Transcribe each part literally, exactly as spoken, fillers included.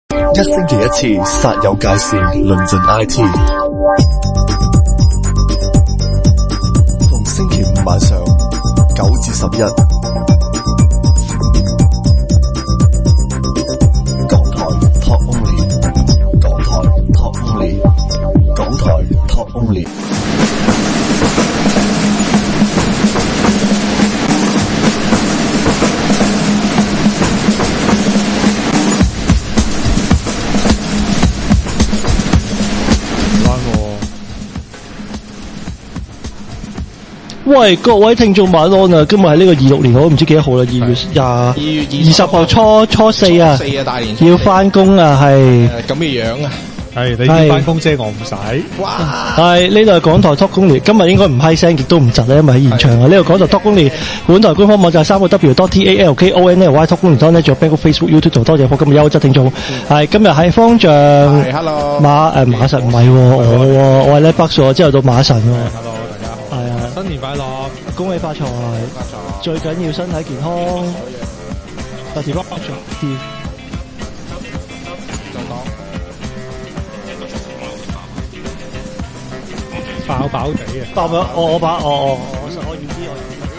一星期一次，煞有介事，論盡 I T。逢星期五晚上九至十一，港台 Talk Only， 港台 Talk Only， 港台 Talk Only。 喂，各位聽眾晚安啊！今日係呢個二六年，我都唔知幾多號啦，二月廿二月二十號初初四啊， 四啊大年要翻工啊，係咁嘅樣啊， 係你要翻工啫，我唔使。 哇！ 係呢度係港台 Talk Only，今日應該唔閪聲，亦都唔窒咧，因為喺現場啊。呢度港台 Talk Only，本台官方網站三個 W dot T A L K O N L Y Talk Only dot net，仲有 Facebook、YouTube 多謝課今日優質聽眾。係今日喺方丈係 Hello 馬誒馬神唔係我喎，我係咧北數，之後到馬神喎。 Hello， 大家好。 係啊， 新年快樂， 恭喜發財，最緊要身體健康。特別北數啲。 爆爆地啊！ 爆咗，我我把我我我我遠啲，我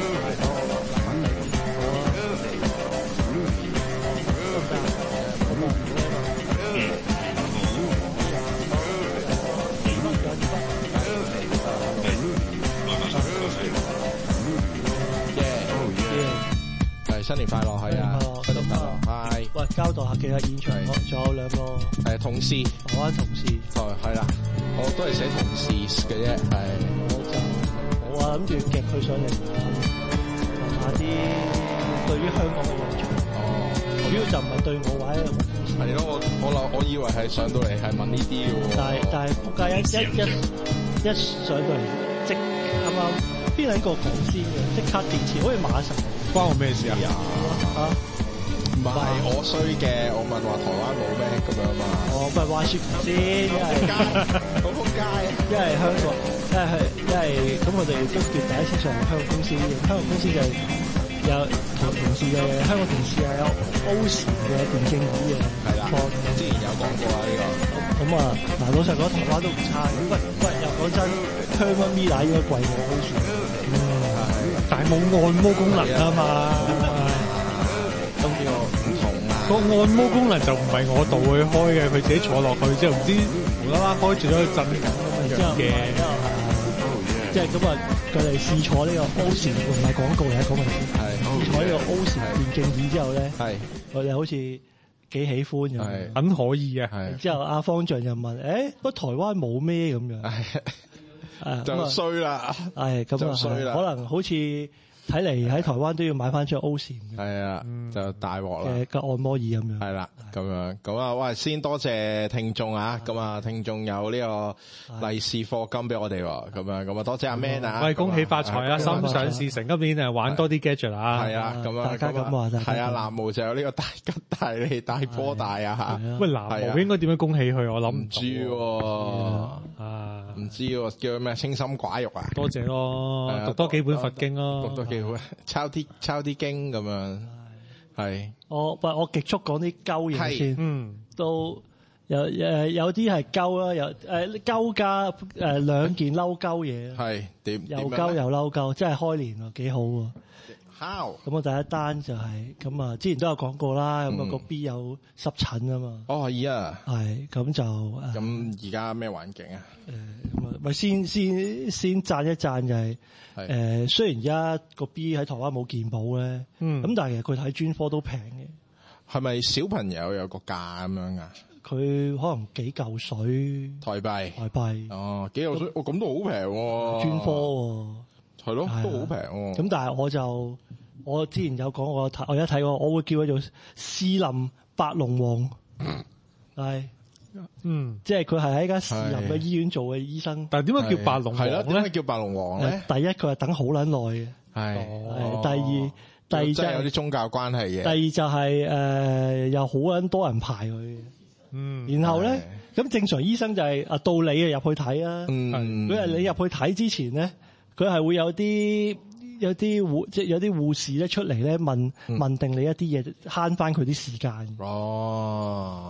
係新年快樂，係啊，新年快樂，係。 喂，交代下，其實現場我仲有兩個誒同事， 台灣同事， 係係啦，我都係寫同事嘅啫，係。 我就我啊諗住夾佢上嚟問下啲對於香港嘅印象。 哦， 主要就唔係對我或者我公司。 係咯，我我諗我以為係上到嚟係問呢啲嘅喎。 但係但係仆街一一一一上到嚟即啱啱邊兩個講先嘅，即刻電池，好似馬神。 關我咩事啊？ 嚇！ 唔係我衰嘅，我問話台灣冇咩咁樣嘛。 哦，唔係話説先，因為好仆街， 因為香港，因為係因為咁，我哋都叫第一次上嚟香港公司，香港公司就有同同事嘅香港同事係有 O 時嘅電競椅嘅， 係啦，之前有講過啊呢個。 咁啊，嗱老實講，台灣都唔差嘅。喂喂，又講真，香港咪奶應該貴過 O 時。嗯，係， 但係冇按摩功能啊嘛。 咁呢個唔同啊。 個按摩功能就唔係我度去開嘅，佢自己坐落去之後唔知無啦啦開住咗個震緊咁樣嘅。 即係咁啊！佢哋試坐呢個 O 時唔係廣告嚟嘅，講明先。係試坐呢個 O 時電競椅之後咧，係我哋好似幾喜歡咁， 很可以啊。 係之後阿方丈就問：誒，不過台灣冇咩咁樣？係就衰啦。 係咁啊，衰啦。可能好似睇嚟喺台灣都要買翻張 O 時。係啊，就大鑊啦。嘅個按摩椅咁樣。係啦，咁樣咁啊！喂，先多謝聽眾啊！咁啊，聽眾有呢個利是課金俾我哋喎。咁樣咁啊，多謝阿 Man 啊！ 喂，恭喜發財啊！心想事成，今年誒玩多啲 gadget 啊！ 係啊，咁啊， 大家咁話就係啊，南無就有呢個大吉大利大波大啊嚇！ 喂，南無應該點樣恭喜佢？我諗唔知喎，啊，唔知喎，叫佢咩清心寡欲啊？ 多謝咯，讀多幾本佛經咯， 讀多幾本，抄啲抄啲經咁樣。係， 我喂我極速講啲鳩嘢先，嗯，都有誒有啲係鳩啦，有誒鳩加誒兩件嬲鳩嘢，係點又鳩又嬲鳩，真係開年喎，幾好喎。How？咁我第一單就係咁啊，之前都有講過啦，咁啊個 B 有濕疹啊嘛。哦，係啊。係咁就咁而家咩環境啊？誒咁啊，咪先先先讚一讚就係誒，雖然而家個 B 喺台灣冇健保咧，咁但係其實佢睇專科都平嘅。係咪小朋友有個價咁樣啊？佢可能幾嚿水台幣，台幣哦，幾嚿水，哦咁都好平喎。專科喎，係咯，都好平喎。咁但係我就我之前有講我睇，我而家睇過，我會叫佢做士林白龍王，係，嗯，即係佢係喺間士林嘅醫院做嘅醫生。但係點解叫白龍王咧？點解叫白龍王咧？第一佢係等好撚耐嘅，係，第二。第二就係有啲宗教關係嘅。第二就係、是、誒、呃，有好撚多人排佢。嗯。然後咧，咁正常醫生就係、是、啊，到你啊入去睇啊。嗯。佢係你入去睇之前咧，佢係會有啲有啲護即係有啲護士咧出嚟咧問、嗯、問定你一啲嘢，慳翻佢啲時間。哦。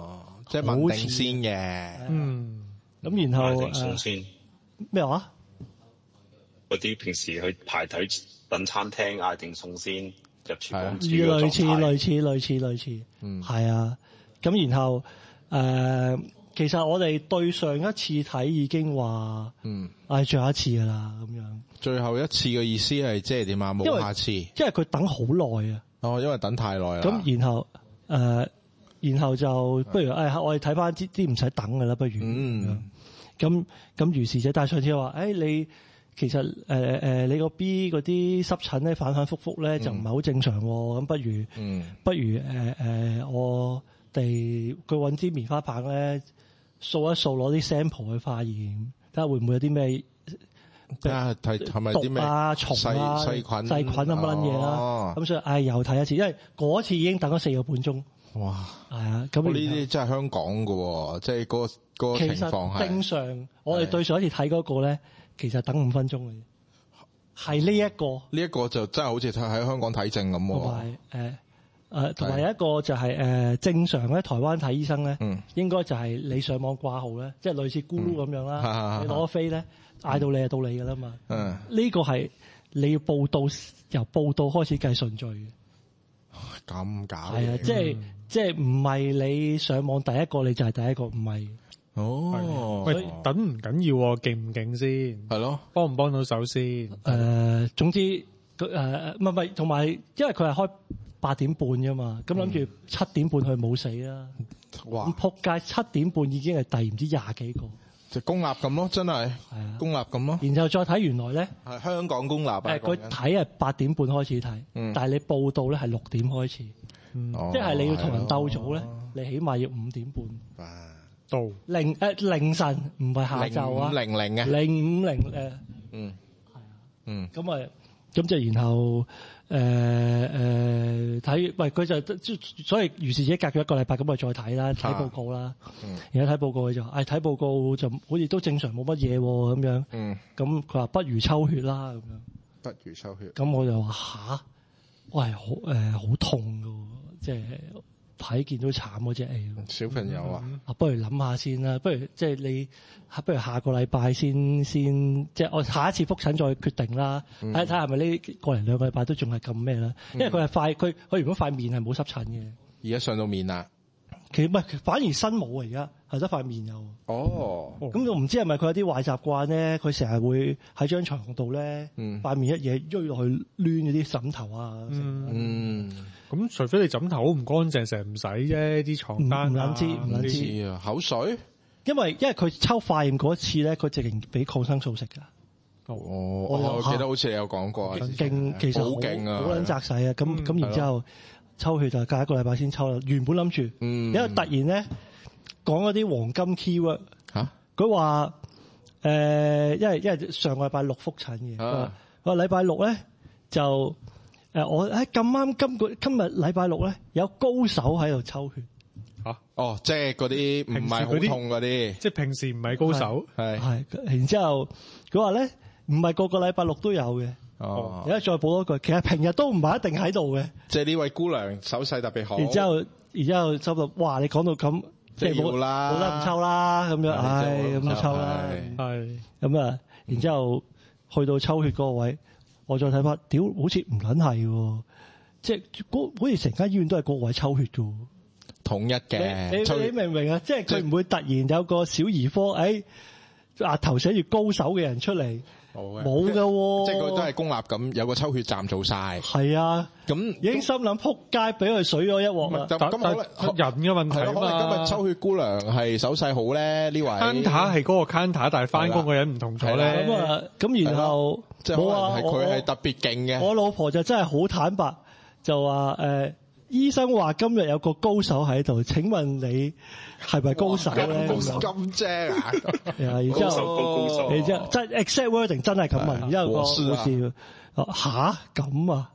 即係問定先嘅。 嗯，咁然後送先咩話？ 嗰啲平時去排隊等餐廳嗌定送先入廚房， 類似類似類似類似，嗯，係啊。咁然後誒、呃，其實我哋對上一次睇已經話，嗯，係最後一次噶啦，咁樣。最後一次嘅意思係即係點啊？冇下次，因為佢等好耐啊。哦，因為等太耐啦。咁然後誒、呃，然後就不如誒、哎，我哋睇翻啲啲唔使等噶啦，不如。嗯。咁咁如是者，但係上次話，誒、哎、你。其實誒誒、呃，你個 B 嗰啲濕疹咧反反覆覆咧就唔係好正常喎，咁、嗯、不如，嗯、不如誒誒、呃，我哋佢揾支棉花棒咧掃一掃，攞啲 sample 去化驗，睇下會唔會有啲咩？睇下睇係咪啲咩啊蟲啊細菌細菌啊乜撚嘢啦？咁、哦、所以誒、哎、又睇一次，因為嗰次已經等咗四個半鐘。哇！係啊，咁呢啲真係香港㗎喎，即係嗰個嗰、嗰個情況係正常。我哋對上一次睇嗰個咧。其實等五分鐘嘅，係呢一個呢一個就真係好似喺香港睇症咁喎。同埋誒誒，同埋有一個就係、是、誒、呃、正常咧，台灣睇醫生咧，嗯、應該就係你上網掛號咧，即係類似咕嚕咁樣啦。嗯、你攞飛咧，嗌、嗯、到你就到你㗎啦嘛。呢、嗯呢個係你要報到由報到開始計順序嘅。咁搞係啊，即係、嗯、即係唔係你上網第一個你就係第一個，唔係。哦，喂，等唔緊要喎，勁唔勁先？係咯，幫唔幫到手先？誒、呃，總之誒唔係唔係，同埋因為佢係開八點半㗎嘛，咁諗住七點半佢冇死啦。哇！咁仆街七點半已經係第唔知廿幾個，就公立咁咯，真係係啊，公立咁咯。然後再睇原來咧係香港公立啊，誒佢睇係八點半開始睇，嗯、但係你報到咧係六點開始，嗯哦、即係你要同人鬥早咧，你起碼要五點半。啊到零誒、呃、凌晨唔係下晝啊，零五零嘅零五零誒，嗯係啊，嗯咁啊咁就然後誒誒睇，喂佢就所以如是者隔咗一個禮拜咁啊再睇啦，睇報告啦，嗯，然後睇報告佢就誒睇報告就好似都正常冇乜嘢喎咁樣，嗯，咁佢話不如抽血啦咁樣，不如抽血，咁我就話吓，喂好誒好痛㗎，即係。睇見到慘嗰隻誒，小朋友啊，啊不如諗下先啦，不如即係你，不如下個禮拜先先，即係我下一次覆診再決定啦。睇睇係咪呢個零兩個禮拜都仲係咁咩啦？因為佢係塊，佢佢原本塊面係冇濕疹嘅，而家上到面啦。其實唔係，反而身冇啊！而家係得塊面有。哦，咁我唔知係咪佢有啲壞習慣咧？佢成日會喺張床度咧，塊、嗯、面一嘢喐落去攣嗰啲枕頭啊。嗯，咁、嗯、除非你枕頭好唔乾淨，成日唔使啫，啲床單唔撚知唔撚知啊！口水，因為因為佢抽化驗嗰一次咧，佢直情俾抗生素食㗎。哦，我，我記得好似你有講過，勁其實好勁啊，好撚扎實啊！咁咁、嗯、然之後。抽血就隔一個禮拜先抽啦。原本諗住，嗯、因為突然咧講嗰啲黃金 keyword 嚇，佢話誒，因為因為上個禮拜六覆診嘅，佢話禮拜六咧就誒、呃、我喺咁啱今個今日禮拜六咧有高手喺度抽血嚇、啊，哦，即係嗰啲唔係好痛嗰啲，即係平時唔係高手，係係，然之後佢話咧唔係個個禮拜六都有嘅。哦，而家再補多句，其實平日都唔係一定喺度嘅。即係呢位姑娘手勢特別好。然之後，然之後收到，哇！你講到咁，即係冇啦，冇得唔抽啦，咁樣，唉，咁就抽啦，係咁啊。然之後去到抽血嗰個位，我再睇翻，屌，好似唔撚係喎，即係嗰好似成間醫院都係個位抽血嘅，統一嘅。你你，你明唔明啊？即係佢唔會突然有個小兒科，誒額頭寫住高手嘅人出嚟。冇嘅，即係佢都係公立咁，有個抽血站做晒。係啊，咁已經心諗撲街，俾佢水咗一鑊啦。咁可能人嘅問題啊嘛。可能今日抽血姑娘係手勢好咧，呢位 counter 係嗰個 counter，但係翻工嘅人唔同咗咧。咁啊，咁然後即係可能係佢係特別勁嘅。我老婆就真係好坦白，就話誒，醫生話今日有個高手喺度，請問你係咪高手咧？咁正啊！然之後，然之後真 exact wording 真係咁問，然之後個護士吓咁啊？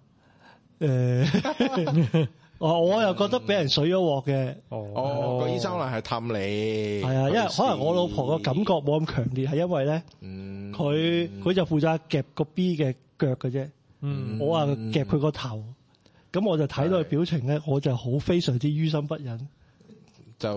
誒，我我又覺得俾人水咗鑊嘅。哦，個醫生可能係氹你。係啊，因為可能我老婆個感覺冇咁強烈，係因為咧，佢佢就負責夾個 B 嘅腳嘅啫。嗯，我話夾佢個頭。咁我就睇到佢表情咧，我就好非常之於心不忍。就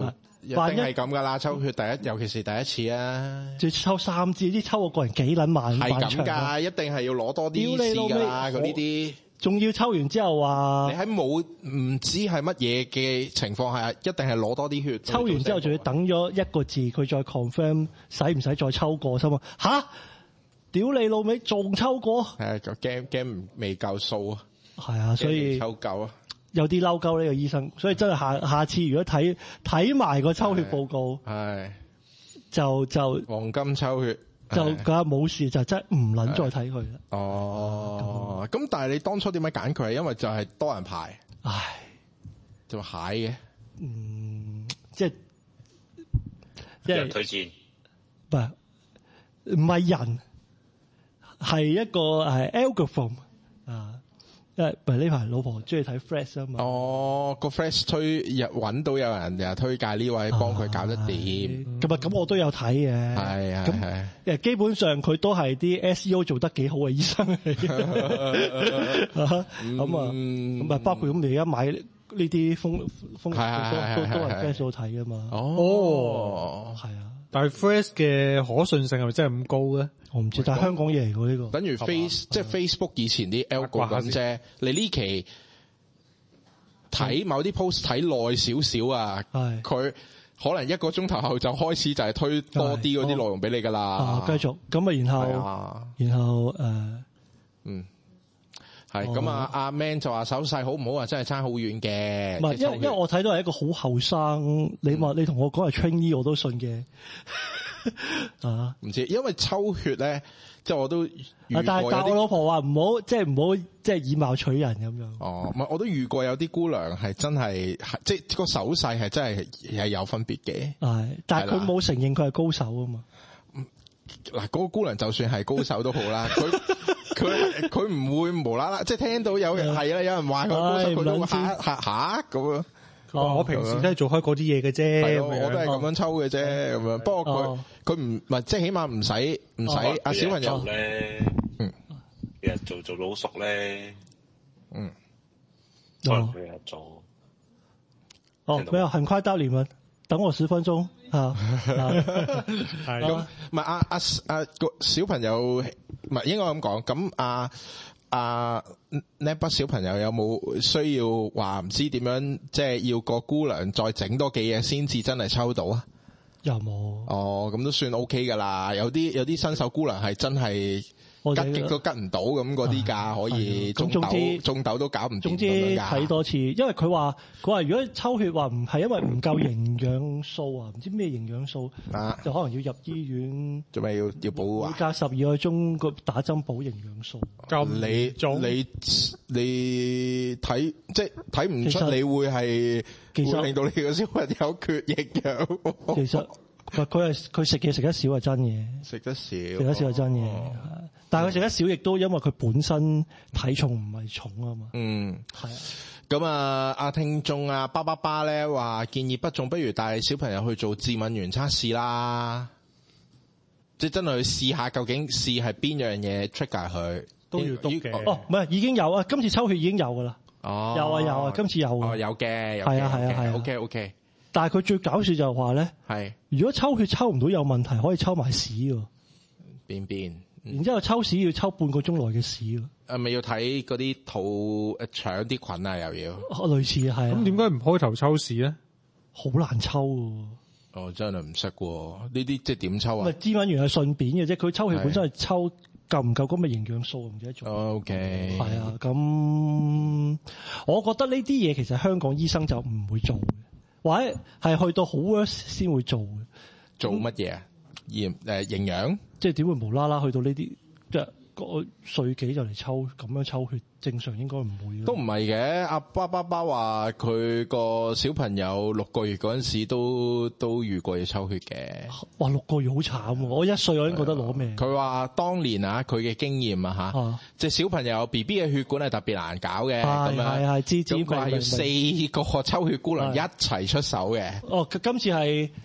一定係咁噶啦，抽血第一，尤其是第一次啊， 要抽三支，啲抽個個人幾撚萬， 係咁噶，一定係要攞多啲試噶啦，佢呢啲。 仲要抽完之後話， 你喺冇唔知係乜嘢嘅情況下，一定係攞多啲血。 抽完之後仲要等咗一個字，佢再 confirm 使唔使再抽過先嘛？吓，屌你老味，仲抽過？ 係就驚驚未夠數啊！ 係啊，所以抽夠啊， 有啲嬲鳩呢個醫生，所以真係下下次如果睇睇埋個抽血報告， 係就就黃金抽血。 就梗係冇事，就真係唔撚再睇佢啦。 哦，咁但係你當初點解揀佢？係因為就係多人排， 唉， 做蟹嘅， 嗯，即係即係推薦， 唔係唔係人，係一個係 algorithm 啊。因為唔係呢排老婆中意睇 Flash 啊嘛。哦， 個 Flash 推日揾到有人又推介呢位幫佢搞得掂。 咁啊，咁我都有睇嘅。 係係係。 誒，基本上佢都係啲 S E O 做得幾好嘅醫生嚟嘅。咁啊，咁啊，包括咁你而家買呢啲風風都都都係 Flash 度睇噶嘛。 哦， 係啊。 但係 Flash 嘅可信性係咪真係咁高咧？ 我唔知，但係香港嘢嚟㗎呢個。 等於 Face 即係 Facebook 以前啲 algo 咁啫。你呢期睇某啲 post 睇耐少少啊，佢可能一個鐘頭後就開始就係推多啲嗰啲內容俾你㗎啦。 啊，繼續咁啊，然後然後誒， 嗯，係咁啊，阿 Man 就話手勢好唔好啊？真係差好遠嘅。 唔係，因為因為我睇到係一個好後生，你話你同我講係 trainee 我都信嘅。啊， 唔知，因為抽血咧，即係我都遇過有啲，但係但係我老婆話唔好，即係唔好，即係以貌取人咁樣。 哦，唔係，我都遇過有啲姑娘係真係，即係個手勢係真係係有分別嘅。 係，但係佢冇承認佢係高手啊嘛。 嗱，嗰個姑娘就算係高手都好啦，佢佢佢唔會無啦啦，即係聽到有人係啦，有人話佢高手，佢都會嚇嚇嚇咁樣。 哦，我平時都係做開嗰啲嘢嘅啫， 係咯，我都係咁樣抽嘅啫，咁樣。不過佢佢唔唔係，即係起碼唔使唔使阿小朋友咧，嗯，日日做做老熟咧， 嗯， 哦，日日做。 哦，沒有，很快到你們，等我十分鐘啊。 係咁，唔係阿阿阿個小朋友，唔係應該咁講，咁阿。啊，呢筆小朋友有冇需要話唔知點樣，即係要個姑娘再整多幾嘢先至真係抽到啊？ 有冇？ 哦，咁都算 OK 噶啦。有啲有啲新手姑娘係真係吉極都吉唔到咁嗰啲噶，可以中豆中豆都搞唔掂。 總之睇多次，因為佢話佢話如果抽血話唔係因為唔夠營養素啊，唔知咩營養素啊，就可能要入醫院。 做咩要要補啊？ 隔十二個鐘個打針補營養素。 咁你你你睇即係睇唔出你會係會令到你個小朋友缺營養。 其實佢佢係佢食嘢食得少係真嘅， 食得少食得少係真嘅。哦，但係佢食得少亦都因為佢本身體重唔係重啊嘛。 嗯， 係啊。 咁啊，阿聽眾啊，巴巴巴咧話建議不中，不如帶小朋友去做致敏原測試啦。即係真係去試下究竟試係邊樣嘢 trigger 佢都要篤嘅。 哦，唔係已經有啊，今次抽血已經有噶啦。 哦， 有啊有啊，今次有。 哦，有嘅， 係啊係啊係啊。 OK OK。 但係佢最搞笑就係話咧， 係如果抽血抽唔到有問題，可以抽埋屎喎。 便便。 然之後抽屎要抽半個鐘內嘅屎喎。 係咪要睇嗰啲肚誒腸啲菌啊？又要。 類似係。 咁點解唔開頭抽屎咧？ 好難抽喎。 哦，真係唔識喎，呢啲即係點抽啊？ 唔係致敏原係順便嘅啫，佢抽血本身係抽夠唔夠咁嘅營養素，唔記得咗。 O K。係啊，咁我覺得呢啲嘢其實香港醫生就唔會做嘅，或者係去到好 worse 先會做嘅。 做乜嘢啊？營誒營養？ 即係點會無啦啦去到呢啲即係個歲幾就嚟抽咁樣抽血？正常應該唔會。 都唔係嘅，阿巴巴巴話佢個小朋友六個月嗰陣時都都遇過要抽血嘅。 哇，六個月好慘喎！我一歲我已經覺得攞命。 佢話當年啊，佢嘅經驗啊嚇，即係小朋友 B B 嘅血管係特別難搞嘅，咁樣係係知知。 咁佢係要四個抽血姑娘一齊出手嘅。 哦，今次係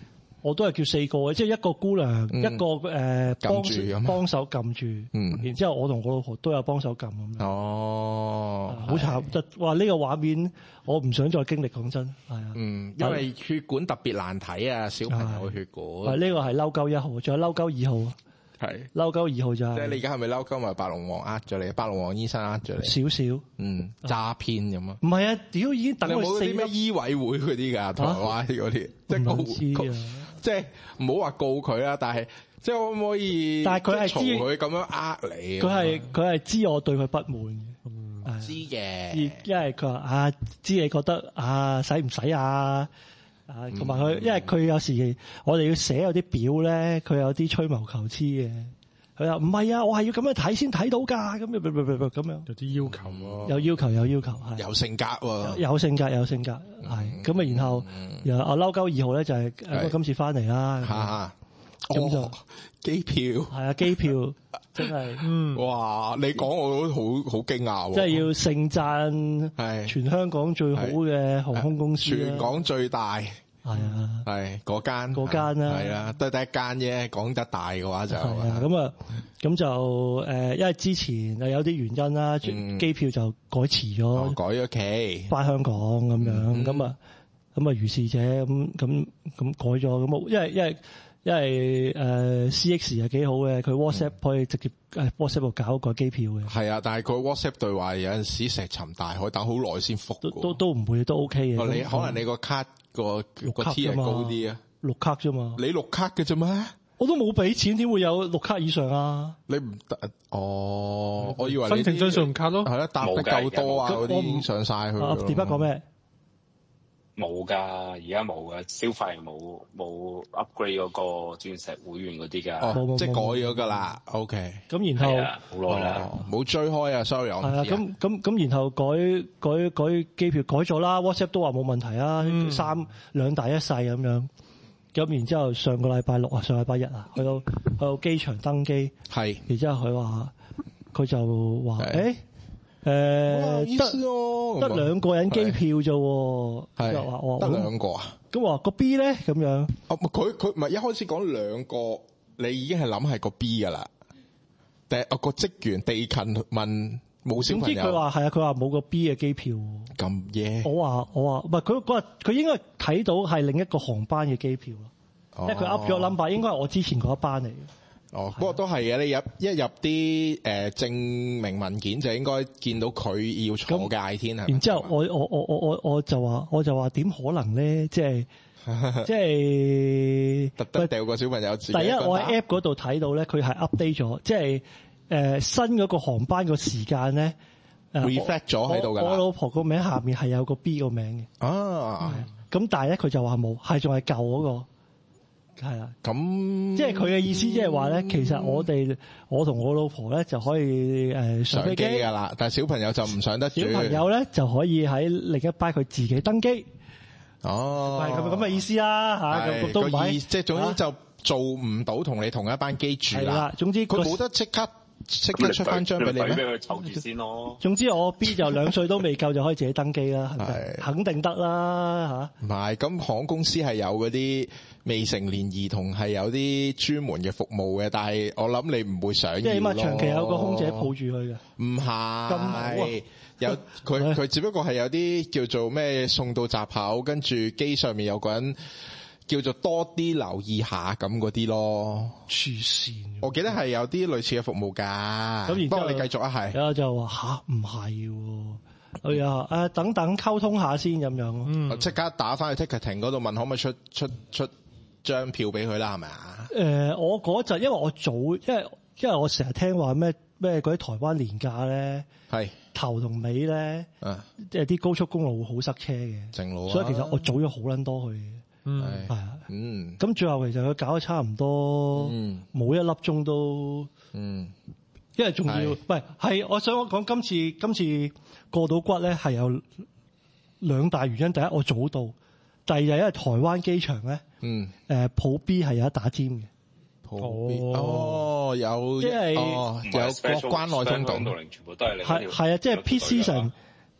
我都係叫四個嘅，即係一個姑娘，嗯、一個誒幫幫手撳住，嗯，然之後我同我老婆都有幫手撳咁樣。 哦， 好慘！得哇，呢個畫面我唔想再經歷，講真係啊。 嗯，因為血管特別難睇啊，小朋友嘅血管。 係呢個係嬲鳩一號，仲有嬲鳩二號。 係嬲鳩二號就係。 即係你而家係咪嬲鳩咪白龍王呃咗你？白龍王醫生呃咗你？ 少少。 嗯，詐騙咁啊？ 唔係啊，屌已經等我四咩醫委會嗰啲㗎，台灣嗰啲，即係告，即係唔好話告佢啦，但係即係可唔可以？ 但係佢係知佢咁樣呃你。佢係佢係知我對佢不滿嘅。 嗯，知嘅。 因為佢話啊，知你覺得啊，使唔使啊？啊，同埋佢，因為佢有時我哋要寫有啲表咧，佢有啲吹毛求疵嘅。佢話唔係啊，我係要咁樣睇先睇到㗎，咁樣咁樣有啲要求喎。 有要求有要求係。 有性格喎。 有性格有性格係。咁啊，然後又阿嬲鳩二號咧就係誒今次翻嚟啦。 嚇！咁就機票。 係啊，機票真係。嗯。 哇！你講我都好好驚訝喎。 即係要盛讚係全香港最好嘅航空公司。 全港最大。 係啊， 係嗰間嗰間啦， 係啊，都係第一間啫。講得大嘅話就係啊，咁啊，咁就誒，因為之前啊有啲原因啦，機票就改遲咗， 改咗期翻香港咁樣，咁啊，咁啊如是者咁咁咁改咗，咁因為因為因為誒 C X 係幾好嘅，佢 WhatsApp 可以直接誒 WhatsApp 度搞個機票嘅。係啊，但係佢 WhatsApp 對話有陣時石沉大海，等好耐先復。 都都都唔會，都 OK 嘅。 你可能你個卡個個 T 係高啲啊， 綠卡啫嘛。 你綠卡嘅啫咩？ 我都冇俾錢，點會有綠卡以上啊？ 你唔得哦，我以為申請張信用卡咯， 係啦，搭得夠多啊，嗰啲已經上晒去。 啊，點解講咩？ 冇噶，而家冇噶，消費冇冇 upgrade 嗰個鑽石會員嗰啲噶， 哦，即係改咗噶啦。OK， 咁然後好耐啦， 冇追開啊 ，sorry。係啊，咁咁咁，然後改改改機票改咗啦 ，WhatsApp 都話冇問題啊，嗯、三兩大一細咁樣。咁然之後上個禮拜六啊，上禮拜日啊，去到去到機場登機， 係， 然之後佢話佢就話誒。誒，得得兩個人機票啫， 係話我得兩個啊？ 咁話個 B 咧咁樣？ 哦，佢佢唔係一開始講兩個，你已經係諗係個 B 噶啦。但係個職員地勤問冇小朋友，總之佢話係啊，佢話冇個 B 嘅機票。咁耶！我話我話唔係佢嗰日佢應該睇到係另一個航班嘅機票咯，因為佢 up 咗 number，應該係我之前嗰一班嚟嘅。哦，不過都係嘅。你入一入啲誒、呃、證明文件就應該見到佢要坐嘅 I 天係。然之後我我我我我我就話我就話點可能咧？即係即係特登掉個小朋友自己。第一我喺 app 嗰度睇到咧，佢係 update 咗，即係誒新嗰個航班個時間咧 reflect 咗喺度㗎。我老婆個名下面係有個 B 個名嘅。啊，咁但係咧佢就話冇，係仲係舊嗰個。係啦，咁即係佢嘅意思，即係話咧，其實我哋我同我老婆咧就可以誒上飛機噶啦，但係小朋友就唔上得住。小朋友咧就可以喺另一班佢自己登機。哦，係咁咁嘅意思啦吓，咁都唔係，即係總之就做唔到同你同一班機住啦。係啦，總之佢冇得即刻即刻出翻張俾你咩？俾佢湊住先咯。總之我 B 就兩歲都未夠就可以自己登機啦，肯定得啦吓。唔係，咁航空公司係有嗰啲未成年兒童係有啲專門嘅服務嘅，但係我諗你唔會想要咯。即係起碼長期有個空姐抱住佢嘅。唔係，咁好啊，有佢佢只不過係有啲叫做咩送到閘口，跟住機上面有個人叫做多啲留意下咁嗰啲咯。黐線！我記得係有啲類似嘅服務㗎。咁然之後你繼續啊，係。然後就話吓唔係喎。哎呀，誒等等溝通下先咁樣咯。嗯，即刻打翻去 ticketing 嗰度問可唔可以出出出張票俾佢啦，係咪啊？誒、呃，我嗰陣因為我早，因為因為我成日聽話咩咩嗰啲台灣年假咧，係頭同尾咧，啊，即係啲高速公路會好塞車嘅，正路啊。所以其實我早咗好撚多去嘅，嗯，係啊，嗯。咁最後其實佢搞得差唔多，嗯，冇一粒鐘都，嗯。因為仲要，喂，係我想講今次今次過到骨咧係有兩大原因。第一，我早到；第二，因為台灣機場咧，嗯，誒普 B 係有得打尖嘅。普 B 哦，有即係、哦、有關內通道，全部都係係係啊，即係 peak season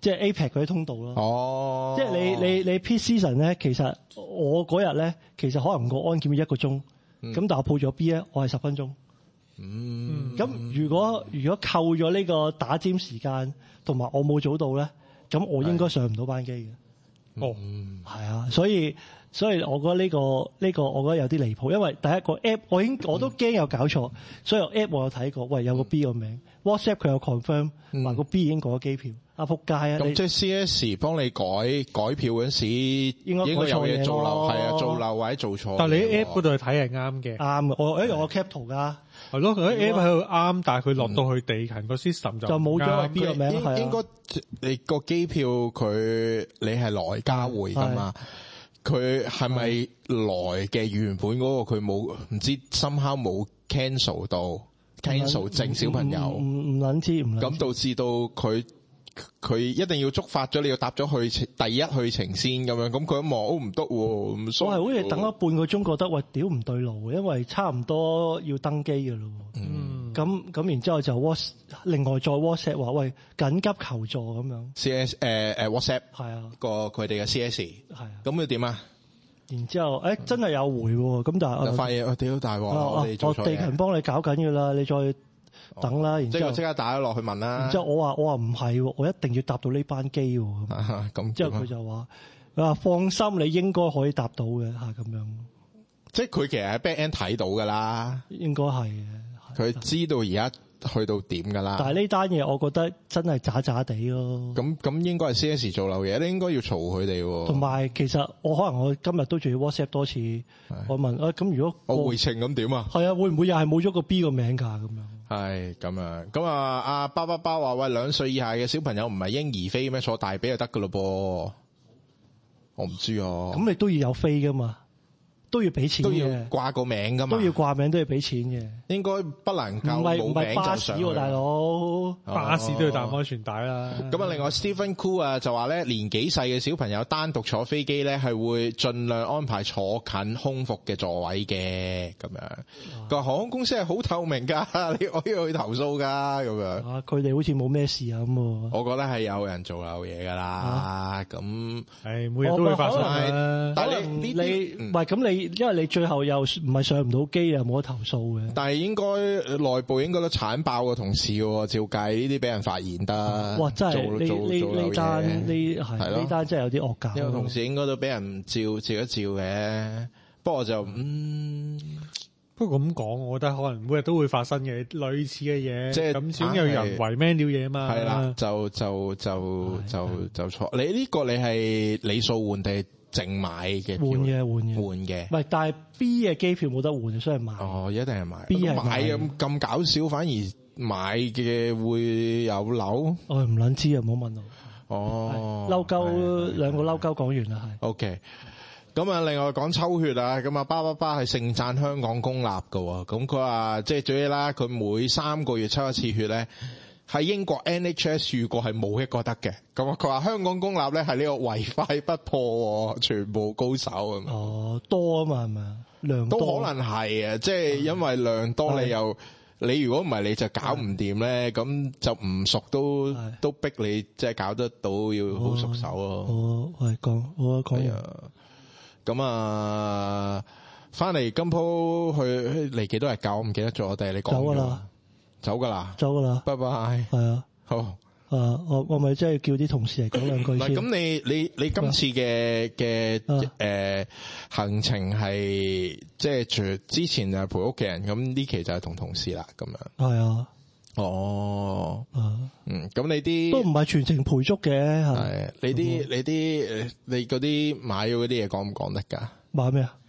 即係 A P E C 嗰啲通道咯。 哦， 即係你你你 Peak Season 咧，其實我嗰日咧，其實可能個安檢一個鐘，咁、嗯、但係我報咗 B 咧，我係十分鐘。嗯，咁如果如果扣咗呢個打尖時間，同埋我冇早到咧，咁我應該上唔到班機嘅。哦，係啊，所以所以我覺得呢、這個呢、這個我覺得有啲離譜，因為第一個 app 我已經我都驚有搞錯，所以 app 我有睇過，喂有個 B 個名、嗯、，WhatsApp 佢有 confirm 話個 B 已經過咗機票，啊仆街啊！ 咁即係 C S 幫你改改票嗰時，應該應該有嘢做漏，係啊，做漏或者做錯。 但係你喺 app 嗰度睇係啱嘅， 啱嘅。我誒我 cap 圖㗎。 係咯，佢喺 app 喺度啱，但係佢落到去地勤個 system 就就冇咗 B 個名。 應應該你個機票佢你係來加回㗎嘛？佢係咪來嘅原本嗰個佢冇唔知 somehow 冇 cancel 到 cancel 正小朋友？ 唔唔撚知唔咁導致到佢。佢一定要觸發咗，你要搭咗去第一去程先咁樣，咁佢一望唔得喎，唔爽。 我係好似等咗半個鐘，覺得喂屌唔對路，因為差唔多要登機嘅咯。嗯，咁咁然之後就 WhatsApp，另外再 WhatsApp 話喂緊急求助咁樣。 C S 誒誒 WhatsApp 係啊， 個佢哋嘅 C S 係啊， 咁要點啊？ 然之後誒、欸、真係有回喎，咁但係就發現我屌大鑊，我哋做錯嘢。 我地勤幫你搞緊嘅啦，你再。等啦，然之後即刻打咗落去問啦。 然之後我話我話唔係，我一定要搭到呢班機喎。咁之後佢就話：佢話放心，你應該可以搭到嘅嚇咁樣。 即係佢其實喺 back end 睇到㗎啦。應該係嘅。佢知道而家去到點㗎啦。但係呢單嘢，我覺得真係渣渣地咯。咁咁應該係 C S 做漏嘢，你應該要嘈佢哋喎。同埋其實我可能我今日都仲要 WhatsApp 多次，我問誒咁、啊、如果我回程咁點啊？係啊，會唔會又係冇咗個 B 個名㗎咁樣？係咁樣，咁啊，阿包包包話喂，兩歲以下嘅小朋友唔係嬰兒飛咩？坐大髀就得噶咯噃，我唔知啊。咁你都要有飛噶嘛，都要俾錢嘅，都要掛個名噶嘛，都要掛名，都要俾錢嘅。應該不能夠冇名就上去。唔係唔係巴士喎，大佬，巴士都要帶安全帶啦。咁啊，另外 Stephen Cool 啊就話咧，年紀細嘅小朋友單獨坐飛機咧，係會盡量安排坐近空腹嘅座位嘅咁樣。個航空公司係好透明噶，你可以去投訴噶咁樣。啊，佢哋好似冇咩事啊咁。我覺得係有人做漏嘢噶啦，咁係每日都會發生。但係你你唔係咁你，因為你最後又唔係上唔到機，又冇得投訴嘅。但係應該內部應該都鏟爆個同事喎，照計呢啲俾人發現得。哇！真係呢呢呢單呢係呢單真係有啲惡搞。呢個同事應該都俾人照照一照嘅，不過就嗯。不過咁講，我覺得可能每日都會發生嘅類似嘅嘢，即係咁先有人為咩料嘢嘛。係啦，就就就就就錯。你呢個你係理數換定係淨買嘅？換嘅換嘅換嘅。唔係，但係 B 嘅機票冇得換，所以買。哦，一定係買。B 係買咁咁搞笑，反而買嘅會有樓。我唔撚知啊，唔好問我。哦，嬲鳩兩個嬲鳩講完啦，係。OK。咁啊，另外講抽血啊，咁啊，巴巴巴係盛讚香港公立㗎喎，咁佢話即係最啦，佢每三個月抽一次血咧，喺英國 N H S 遇過係冇一個得嘅，咁啊，佢話香港公立咧係呢個唯快不破，全部高手咁。哦，多啊嘛，係咪啊？量多都可能係啊，即係因為量多，你又你如果唔係你就搞唔掂咧，咁就唔熟都都逼你即係搞得到要好熟手咯。我係講我講。咁啊，翻嚟今鋪去嚟幾多日教？我唔記得咗，我哋你講走噶啦，走噶啦，走噶啦，拜拜。係啊，好啊，我我咪即係叫啲同事嚟講兩句先。唔係，咁你你你今次嘅嘅誒行程係即係除之前啊陪屋企人，咁呢期就係同同事啦，咁樣。係啊。哦，啊，嗯，咁你啲都唔係全程陪足嘅，係你啲你啲誒，你嗰啲買咗嗰啲嘢講唔講得噶？買咩啊？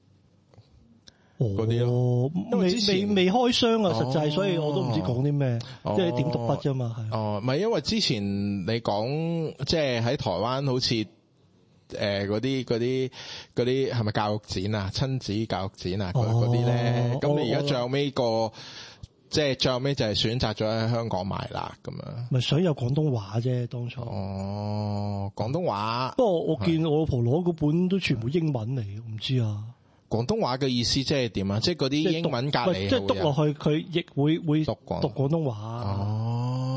嗰啲咯，因為未未開箱啊，實際，所以我都唔知講啲咩，即係點讀筆啫嘛，係。哦，唔係，因為之前你講即係喺台灣好似誒嗰啲嗰啲嗰啲係咪教育展啊？親子教育展啊？嗰嗰啲咧，咁你而家最後尾個。即係最後尾就係選擇咗喺香港買啦，咁樣。咪想有廣東話啫，當初。哦，廣東話。不過我見我老婆攞嗰本都全部英文嚟，我唔知啊。廣東話嘅意思即係點啊？即係嗰啲英文隔離。即係讀落去，佢亦會會讀廣讀廣東話。哦。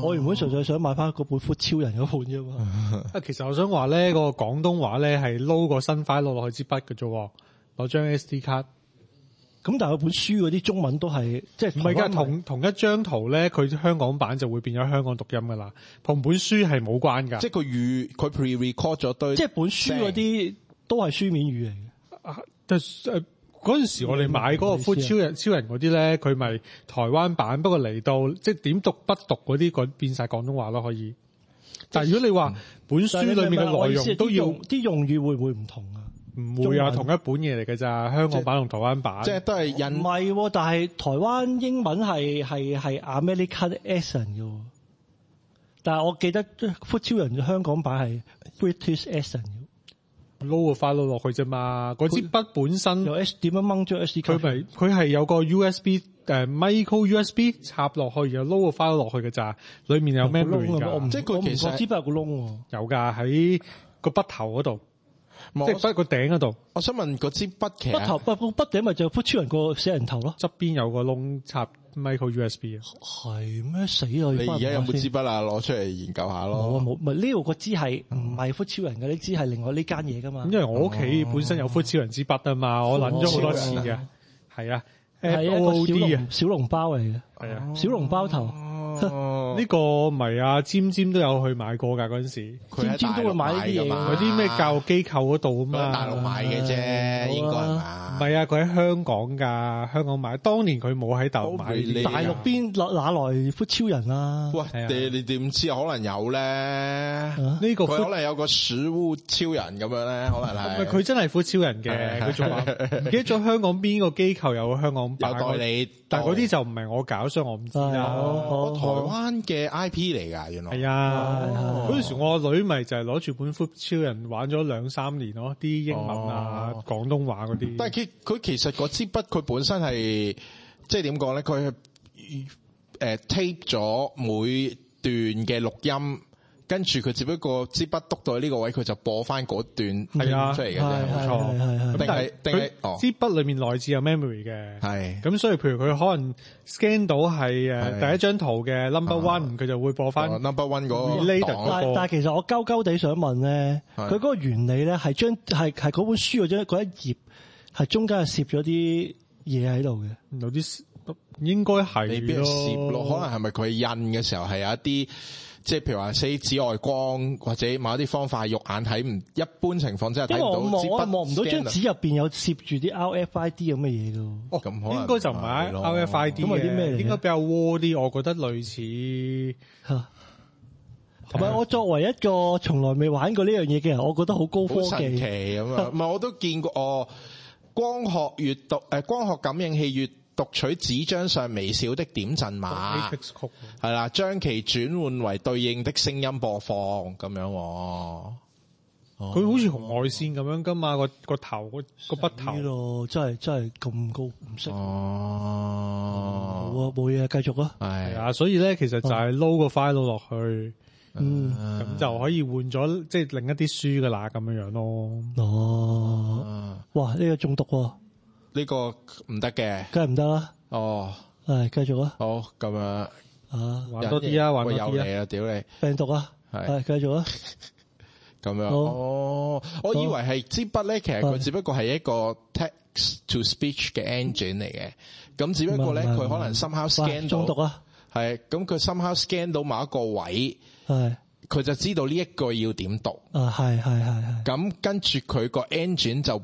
我原本純粹想買翻嗰本 Foot 超人嗰本啫嘛。 啊，其實我想話咧，個廣東話咧係撈個新 file 落去支筆嘅啫，攞張 S D 卡。 咁但係本書嗰啲中文都係即係唔係㗎？ 同同一張圖咧，佢香港版就會變咗香港讀音㗎啦，同本書係冇關㗎。 即係佢預佢 pre-record 咗堆， 即係本書嗰啲都係書面語嚟嘅。 啊，但係誒嗰陣時我哋買嗰個 Foot 超人超人嗰啲咧，佢咪台灣版，不過嚟到即係點讀不讀嗰啲，嗰變曬廣東話咯，可以。但係如果你話本書裡面嘅內容都要啲用語會唔會唔同啊？ 唔會啊，同一本嘢嚟嘅咋，香港版同台灣版， 即係都係印。唔係，但係台灣英文係係係 American accent 嘅，但係我記得 Foot 超人嘅香港版係 British accent 嘅， 撈個 file 落去啫嘛。嗰支筆本身有 S 點樣掹咗 S D 卡？ 佢咪佢係有個 U S B 誒、呃、micro U S B 插落去，然後撈個 file 落去嘅咋，裡面有 memory 㗎。 即係佢其實支筆有個窿， 有㗎喺個筆頭嗰度。即係喺個頂嗰度。 我想問嗰支筆其實筆頭筆筆頂咪就 Foot 超人個死人頭咯， 側邊有個窿插 micro U S B 啊。 係咩死啊？ 你而家有冇支筆啊？攞出嚟研究下咯。 冇冇，唔係呢度個支係唔係 Foot 超人嘅？呢支係另外呢間嘢噶嘛。 因為我屋企本身有 Foot 超人支筆啊嘛，我諗咗好多次嘅。係啊， 係一個小籠小籠包嚟嘅。 係啊， 小籠包頭。 呢個唔係啊，尖尖都有去買過㗎嗰陣時， 尖尖都會買呢啲嘢， 嗰啲咩教育機構嗰度啊嘛， 大陸買嘅啫，應該係嘛？ 唔係啊，佢喺香港㗎，香港買。當年佢冇喺大陸買， 大陸邊哪來 Foot 超人啊？ 喂，你你點知啊？可能有咧，呢個佢可能有個食物超人咁樣咧，可能係。 佢真係 Foot 超人嘅，佢仲話唔記得咗香港邊個機構有香港版有代理， 但係嗰啲就唔係我搞，所以我唔知啦。 台灣嘅 I P 嚟㗎，原來係啊！嗰陣時我個女咪就係攞住本 Foot 超人玩咗兩三年咯，啲英文啊、哦、廣東話嗰啲。 但係佢佢其實嗰支筆佢本身係即係點講咧？佢係誒 tape 咗每段嘅錄音，跟住佢只不過支筆篤到呢個位，佢就播翻嗰段係啊出嚟嘅啫，冇錯。定係定係哦， 支筆裏面內置有 memory 嘅， 係咁， 所以譬如佢可能 scan 到係誒第一張圖嘅 number one，佢就會播翻 number one 嗰個。 但但係其實我鳩鳩地想問咧，佢嗰個原理咧係將係係嗰本書嗰張嗰一頁係中間係攝咗啲嘢喺度嘅， 有啲應該係未必攝咯，可能係咪佢印嘅時候係有一啲。即係譬如話，死紫外光或者某一啲方法，肉眼睇唔一般情況之下睇唔到。因為我望我望唔到張紙入邊有攝住啲 R F I D 咁嘅嘢㗎。 哦，咁可能應該就唔係 R F I D 嘅，咁係啲咩嚟？應該比較窩啲，我覺得類似嚇。 同埋我作為一個從來未玩過呢樣嘢嘅人，我覺得好高科技。 神奇咁啊！唔係我都見過哦，光學閱讀誒光學感應器閱讀取紙張上微小的點陣碼，係啦，將其轉換為對應的聲音播放咁樣。哦， 佢好似紅外線咁樣噶嘛，個個頭個個筆頭咯，真係真係咁高唔識。 哦， 冇啊，冇嘢，繼續啊。 係啊，所以咧其實就係撈個 file 落去，嗯，咁就可以換咗即係另一啲書噶啦，咁樣樣咯。 哦，哇，呢個中毒喎。 呢個唔得嘅， 梗係唔得啦。 哦， 係繼續啊。 好，咁樣啊， 玩多啲啊，玩多啲啊。 有嚟啊，屌你！ 病毒啊，係繼續啊。 咁樣，哦，我以為係支筆咧，其實佢只不過係一個 text to speech 嘅 engine 嚟嘅。咁只不過咧，佢可能 somehow scan 到， 中毒啊。係， 咁佢 somehow scan 到某一個位，係，佢就知道呢一句要點讀。 啊，係係係係。 咁跟住佢個 engine 就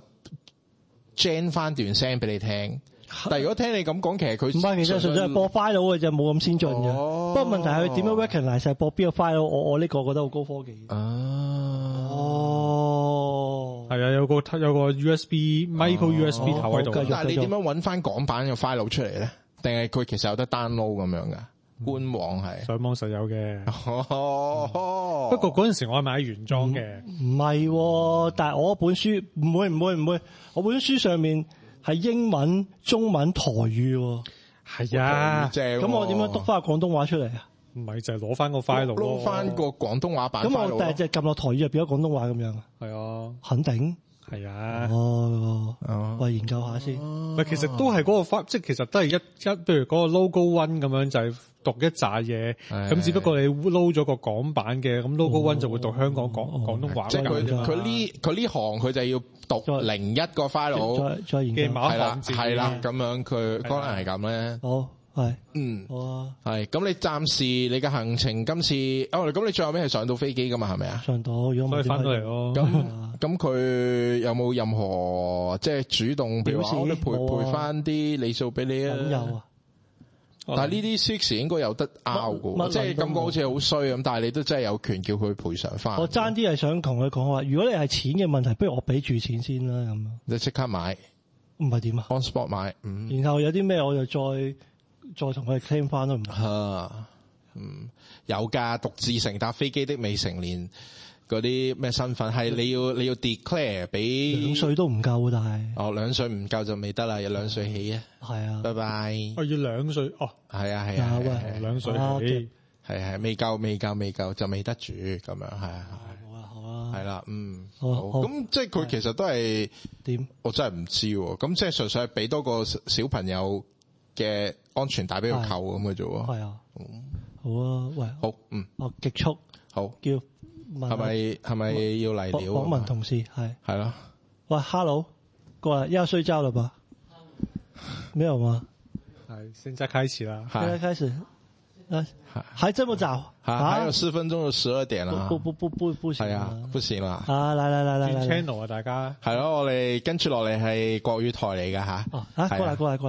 gen 翻段聲俾你聽，但係如果聽你咁講，其實佢唔係，其實純粹係播 file 嘅就冇咁先進嘅。 哦、 不過問題係佢點樣 recognize 係播邊個 file？我我呢個覺得好高科技。 啊、 哦， 係啊，有個有個 U S B micro U S B 頭喺度。 但係你點樣揾翻港版嘅 file 出嚟咧？定係佢其實有得 download 咁樣噶？官網係上網實有嘅。 哦嗯、 不過嗰陣時我係買原裝嘅。 唔係、哦，但係我本書唔會唔會唔會，我本書上面係英文、中文、台語。 係啊， 咁、哦、我點樣篤翻個廣東話出嚟啊？ 唔係就係攞翻個 file 咯， 攞翻個廣東話版。 咁我第日就撳落台語就變咗廣東話咁樣啊？ 係啊， 肯定。 係啊， 哦，我研究下先。 唔係，其實都係嗰個方，即係其實都係一一，譬如嗰個 logo one 咁樣就係讀一紮嘢，咁只不過你撈咗個港版嘅，咁 logo one 就會讀香港廣廣東話。 即係佢佢呢佢呢行佢就要讀零一個 file， 再再研究係啦係啦，咁樣佢可能係咁咧。 好。係， 嗯， 好啊， 係，咁你暫時你嘅行程今次，哦，咁你最後尾係上到飛機噶嘛，係咪啊？ 上到，如果唔係翻到嚟咯。 咁咁佢有冇任何即係主動，譬如話我哋賠賠翻啲里數俾你啊？ 有啊， 但係呢啲 six 應該有得拗噶，即係感覺好似好衰咁，但係你都真係有權叫佢賠償翻。 我爭啲係想同佢講話，如果你係錢嘅問題，不如我俾住錢先啦，咁你即刻買， 唔係點啊 ？on spot 買，嗯， 然後有啲咩我就再。再同佢哋 claim 翻都唔得。 嗯，有㗎，獨自乘搭飛機的未成年嗰啲咩身份係你要你要 declare 俾兩歲都唔夠，但係哦兩歲唔夠就未得啦，有兩歲起啊。 係啊， 拜拜。 我要兩歲哦， 係啊係啊， 兩歲起， 係係未夠未夠未夠就未得住咁樣係啊。 好啦好啦， 係啦嗯好咁即係佢其實都係點？ 我真係唔知喎。咁即係純粹係俾多個小朋友嘅安全帶俾佢扣咁嘅啫喎。 係啊，好啊，喂， 好，嗯， 我極速， 好， 叫係咪係咪要嚟料？ 訪問同事係係咯。 喂 ，Hello， 過來要睡覺了吧？沒有嗎？ 係，現在開始啦， 現在開始，啊，還這麼早？ 還有四分鐘就十二點啦。 不不不不不行， 係啊，不行啦。 啊，來來來來來 channel 啊，大家係咯，我哋跟住落嚟係國語台嚟噶吓。 哦，啊，過來過來過來。